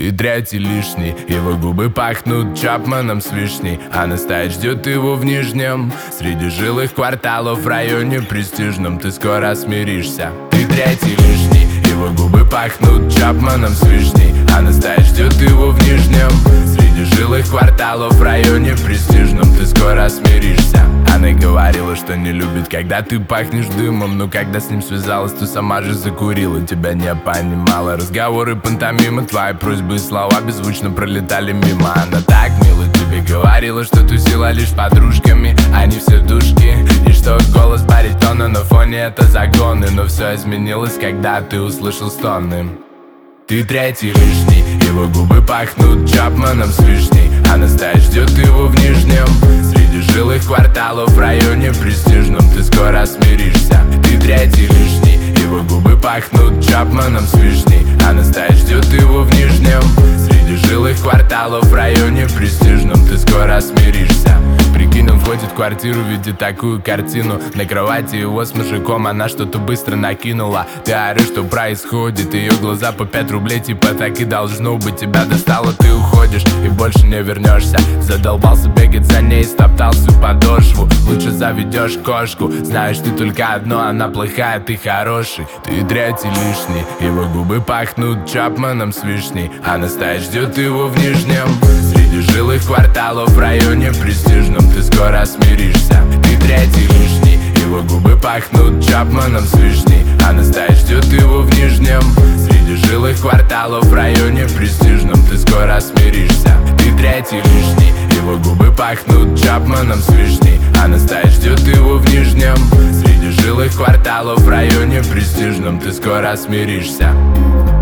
Ты третий лишний, его губы пахнут Чапманом с вишней, а настоять ждет его в Нижнем. Среди жилых кварталов в районе престижном ты скоро смиришься. Ты третий лишний, его губы пахнут Чапманом с вишней, а настоять ждет его в Нижнем. Среди жилых кварталов в районе престижном ты скоро смиришься. Она говорила, что не любит, когда ты пахнешь дымом, но когда с ним связалась, то сама же закурила. Тебя не понимала, разговоры пантомимы, твои просьбы и слова беззвучно пролетали мимо. Она так мило тебе говорила, что тусила лишь с подружками, они все душки, и что голос баритона на фоне это загоны. Но все изменилось, когда ты услышал стоны. Ты третий лишний, его губы пахнут Чапманом с вишней, а настоять ждет его в Нижнем. Среди жилых кварталов в районе престижном ты скоро смиришься. Ты третий лишний, его губы пахнут Чапманом с вишней, а настоять ждет его в Нижнем. Среди жилых кварталов в районе престижном ты скоро смиришься. Прикинь, он входит в квартиру, видит такую картину. На кровати его с мужиком она что-то быстро накинула. Ты орешь, что происходит, ее глаза по 5 рублей, типа так и должно быть. Тебя достало, ты уходишь и больше не вернешься. Задолбался бегать за ней, стоптал всю подошву. Лучше заведешь кошку, знаешь ты только одно, она плохая, ты хороший. Ты третий лишний, его губы пахнут Чапманом с вишней, а настоять ждет его в Нижнем. Среди жилых кварталов в районе престижном ты скоро смиришься. Ты третий лишний, его губы пахнут Чапманом с вишней, а настоять ждет его в Нижнем. Среди жилых кварталов в районе престижном ты скоро смиришься. Ты третий лишний, его губы пахнут Чапманом с вишней, а настоять ждет его в Нижнем. Среди жилых кварталов в районе престижном ты скоро смиришься.